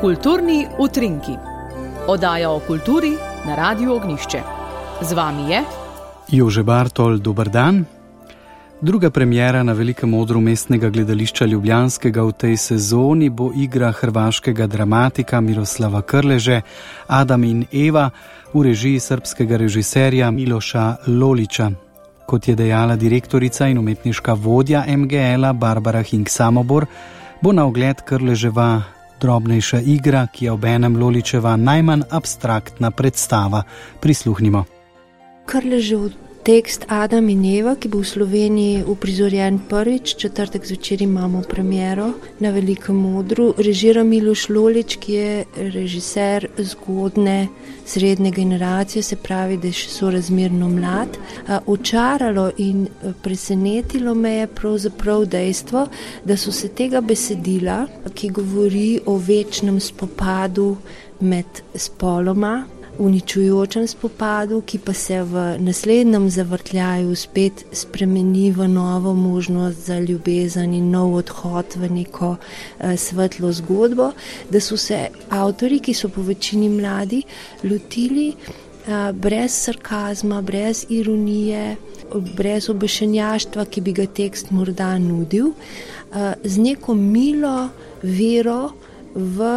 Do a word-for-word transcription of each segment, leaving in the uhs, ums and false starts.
Kulturni utrinki. Oddaja o kulturi na Radiu Ognjišče. Z vami je Jože Bartol, dober dan. Druga premiera na velikem odru Mestnega gledališča ljubljanskega v tej sezoni bo igra hrvaškega dramatika Miroslava Krleže Adam in Eva v režiji srbskega režiserja Miloša Lolića. Kot je dejala direktorica in umetniška vodja M G L-a Barbara Hink Samobor, bo na ogled Krleževa drobnejša igra, ki je obenem Lolićeva najmanj abstraktna predstava. Prisluhnimo. Krležev tekst Adam in Eva, ki bo v Sloveniji uprizorjen prvič, četrtek zvečer imamo premiero na velikem odru. Režira Miloš Lolić, ki je režiser zgodne srednje generacije, se pravi, da je še sorazmerno mlad. Očaralo in presenetilo me je pravzaprav dejstvo, da so se tega besedila, ki govori o večnem spopadu med spoloma, uničujočem spopadu, ki pa se v naslednjem zavrtljaju spet spremeni v novo možnost za ljubezen in nov odhod v neko eh, svetlo zgodbo, da so se avtori, ki so po večini mladi, lotili eh, brez sarkazma, brez ironije, brez obešenjaštva, ki bi ga tekst morda nudil, eh, z neko milo vero v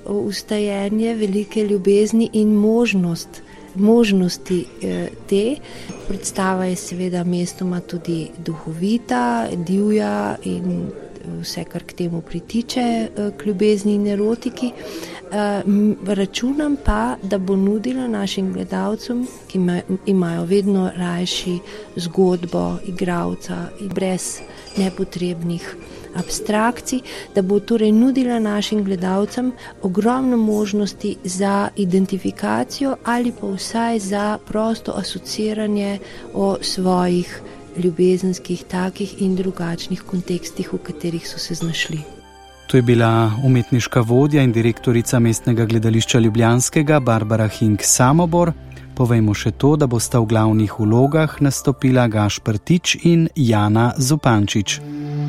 ustajenje velike ljubezni in možnost, možnosti eh, te. Predstava je seveda mestoma tudi duhovita, divja in vse, kar k temu pritiče, eh, k ljubezni in erotiki. Eh, računam pa, da bo nudila našim gledalcem, ki ima, imajo vedno rajši zgodbo igralca in brez nepotrebnih abstrakcij, da bo torej nudila našim gledalcem ogromno možnosti za identifikacijo ali pa vsaj za prosto asociranje o svojih ljubezenskih takih in drugačnih kontekstih, v katerih so se znašli. To je bila umetniška vodja in direktorica Mestnega gledališča ljubljanskega Barbara Hink Samobor. Povejmo še to, da bosta v glavnih vlogah nastopila Gašper Tič in Jana Zupančič.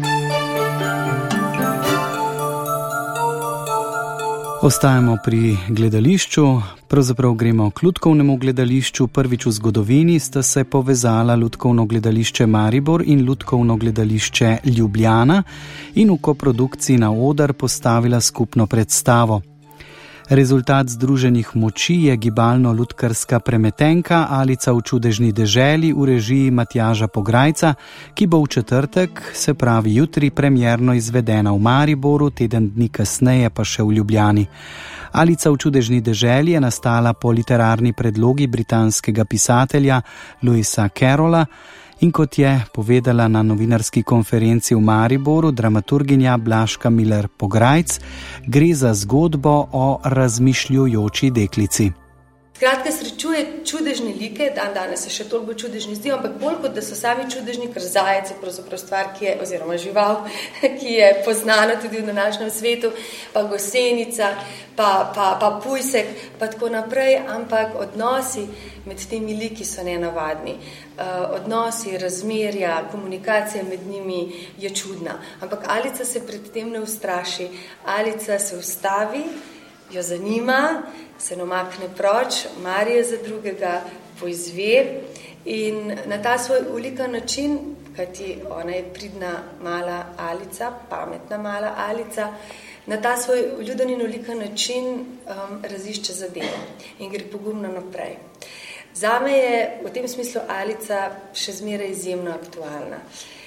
Ostajamo pri gledališču, pravzaprav gremo k Lutkovnemu gledališču. Prvič v zgodovini sta se povezala Lutkovno gledališče Maribor in Lutkovno gledališče Ljubljana in v koprodukciji na oder postavila skupno predstavo. Rezultat združenih moči je gibalno-lutkarska premetenka Alica v čudežni deželi v režiji Matjaža Pograjca, ki bo v četrtek, se pravi jutri, premierno izvedena v Mariboru, teden dni kasneje pa še v Ljubljani. Alica v čudežni deželi je nastala po literarni predlogi britanskega pisatelja Lewisa Carrolla in kot je povedala na novinarski konferenci v Mariboru dramaturginja Blažka Miller Pograjc, gre za zgodbo o razmišljujoči deklici. Skratka, srečuje čudežne like, dan danes se še toliko čudežni zdijo, ampak bolj kot da so sami čudežni, ker zajec je pravzaprav stvar, ki je, oziroma žival, ki je poznana tudi v današnjem svetu, pa gosenica, pa, pa, pa pujsek, pa tako naprej, ampak odnosi med temi liki so nenavadni. Uh, odnosi, razmerja, komunikacija med njimi je čudna. Ampak Alica se pred tem ne ustraši. Alica se ustavi, jo zanima, se namakne proč, marje za drugega, poizve in na ta svoj ulikan način, kajti ona je pridna mala Alica, pametna mala Alica, na ta svoj vljuden in ulikan način um, razišče zadevo in gre pogumno naprej. Zame je v tem smislu Alica še zmeraj izjemno aktualna.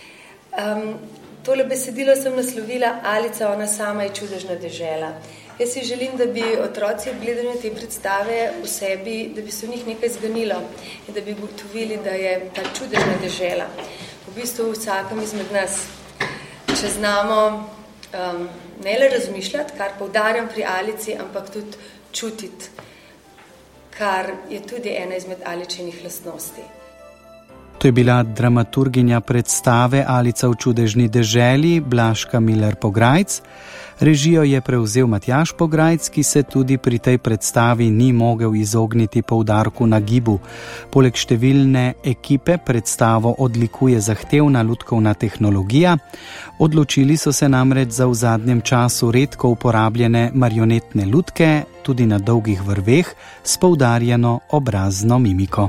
Um, tole besedilo sem naslovila Alica, ona sama je čudežna dežela. Jaz si želim, da bi otroci ob gledanju te predstave v sebi, da bi se v njih nekaj zganilo in da bi ugotovili, da je ta čudežna dežela v bistvu vsakem izmed nas. Če znamo um, ne le razmišljati, kar poudarjam pri Alici, ampak tudi čutiti, kar je tudi ena izmed Aličinih lastnosti. To je bila dramaturginja predstave Alica v čudežni deželi Blažka Miller-Pograjc. Režijo je prevzel Matjaž Pograjc, ki se tudi pri tej predstavi ni mogel izogniti poudarku na gibu. Poleg številne ekipe predstavo odlikuje zahtevna lutkovna tehnologija. Odločili so se namreč za v zadnjem času redko uporabljene marionetne lutke, tudi na dolgih vrveh, s poudarjeno obrazno mimiko.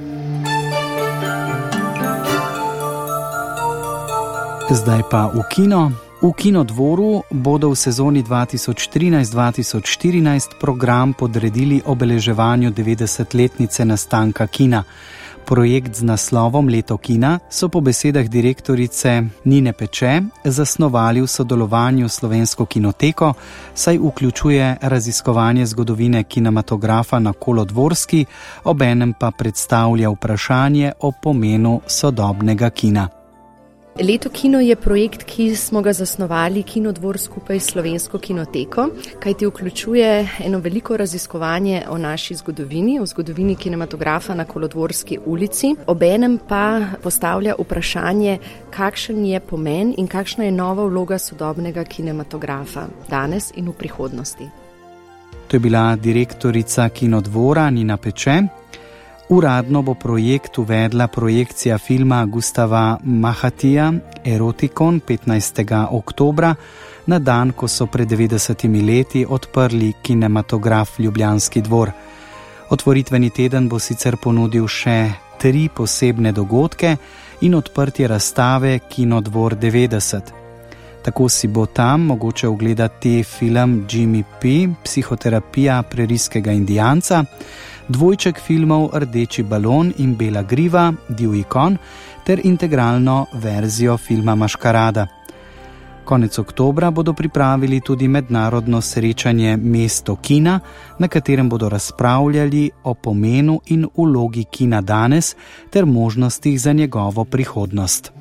Zdaj pa v kino. V Kinodvoru bodo v sezoni dva tisoč trinajst dva tisoč štirinajst program podredili obeleževanju devetdesetletnice nastanka kina. Projekt z naslovom Leto kina so po besedah direktorice Nine Peče zasnovali v sodelovanju s Slovensko kinoteko, saj vključuje raziskovanje zgodovine kinematografa na Kolodvorski, obenem pa predstavlja vprašanje o pomenu sodobnega kina. Leto kino je projekt, ki smo ga zasnovali Kinodvor skupaj s Slovensko kinoteko, kajti vključuje eno veliko raziskovanje o naši zgodovini, o zgodovini kinematografa na Kolodvorski ulici, obenem pa postavlja vprašanje, kakšen je pomen in kakšna je nova vloga sodobnega kinematografa danes in v prihodnosti. To je bila direktorica Kinodvora Nina Peče. Uradno bo projekt uvedla projekcija filma Gustava Mahatija Erotikon petnajstega oktobra, na dan, ko so pred devetdesetimi leti odprli kinematograf Ljubljanski dvor. Otvoritveni teden bo sicer ponudil še tri posebne dogodke in odprtje razstave Kinodvor devetdeset. Tako si bo tam mogoče ogledati film Jimmy P. Psihoterapija preriskega indijanca, dvojček filmov Rdeči balon in Bela griva, Divji konj ter integralno verzijo filma Maškarada. Konec oktobra bodo pripravili tudi mednarodno srečanje Mesto kina, na katerem bodo razpravljali o pomenu in vlogi kina danes ter možnostih za njegovo prihodnost.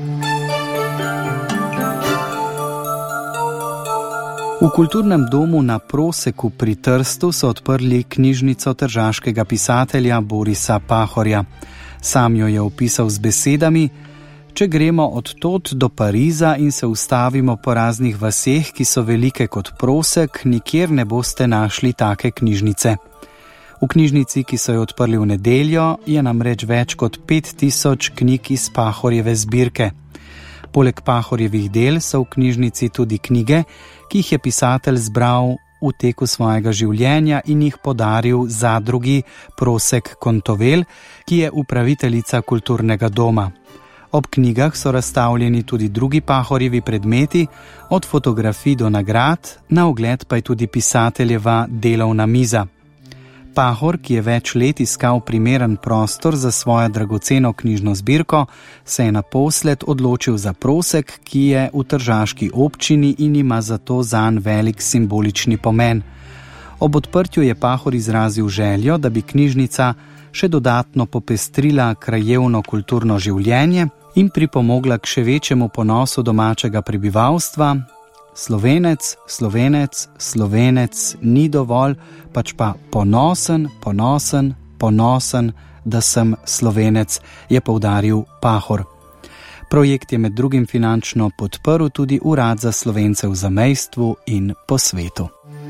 V kulturnem domu na Proseku pri Trstu so odprli knjižnico tržaškega pisatelja Borisa Pahorja. Sam jo je opisal z besedami: če gremo od tod do Pariza in se ustavimo po raznih vaseh, ki so velike kot Prosek, nikjer ne boste našli take knjižnice. V knjižnici, ki so jo odprli v nedeljo, je namreč več kot pet tisoč knjig iz Pahorjeve zbirke. Poleg Pahorjevih del so v knjižnici tudi knjige, ki jih je pisatelj zbral v teku svojega življenja in jih podaril zadrugi Prosek Kontovel, ki je upraviteljica kulturnega doma. Ob knjigah so razstavljeni tudi drugi Pahorjevi predmeti, od fotografij do nagrad, na ogled pa je tudi pisateljeva delovna miza. Pahor, ki je več let iskal primeren prostor za svojo dragoceno knjižno zbirko, se je naposled odločil za Prosek, ki je v tržaški občini in ima zato zanj velik simbolični pomen. Ob odprtju je Pahor izrazil željo, da bi knjižnica še dodatno popestrila krajevno kulturno življenje in pripomogla k še večjemu ponosu domačega prebivalstva. Slovenec, Slovenec, Slovenec ni dovolj, pač pa ponosen, ponosen, ponosen, da sem Slovenec, je poudaril Pahor. Projekt je med drugim finančno podprl tudi Urad za Slovence v zamejstvu in po svetu.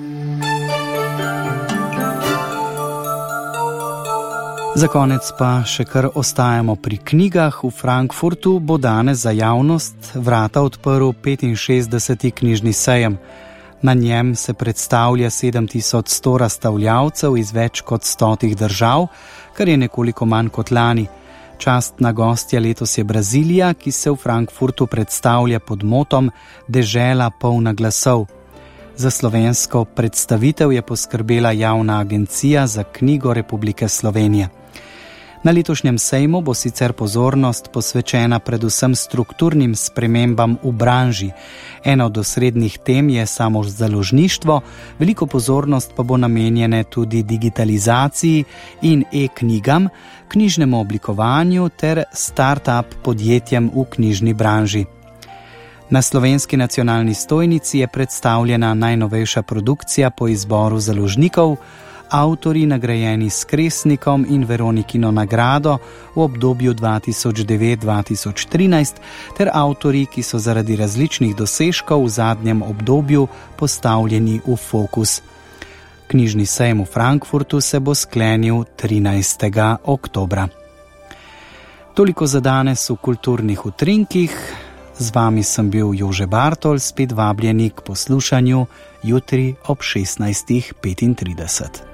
Za konec pa še kar ostajamo pri knjigah. V Frankfurtu bo danes za javnost vrata odprl petinšestdeseti knjižni sejem. Na njem se predstavlja sedem tisoč sto razstavljavcev iz več kot stotih držav, kar je nekoliko manj kot lani. Častna gostja letos je Brazilija, ki se v Frankfurtu predstavlja pod motom Dežela polna glasov. Za slovensko predstavitev je poskrbela Javna agencija za knjigo Republike Slovenije. Na letošnjem sejmu bo sicer pozornost posvečena predvsem strukturnim spremembam v branži. Ena od osrednjih tem je samozaložništvo, veliko pozornost pa bo namenjene tudi digitalizaciji in e-knjigam, knjižnemu oblikovanju ter start-up podjetjem v knjižni branži. Na Slovenski nacionalni stojnici je predstavljena najnovejša produkcija po izboru založnikov, avtorji nagrajeni s Kresnikom in Veronikino nagrado v obdobju dva tisoč devet do dva tisoč trinajst ter avtorji, ki so zaradi različnih dosežkov v zadnjem obdobju postavljeni v fokus. Knjižni sejem v Frankfurtu se bo sklenil trinajstega oktobra. Toliko za danes v kulturnih utrinkih. Z vami sem bil Jože Bartol, spet vabljeni k poslušanju jutri ob šestnajstih petintrideset.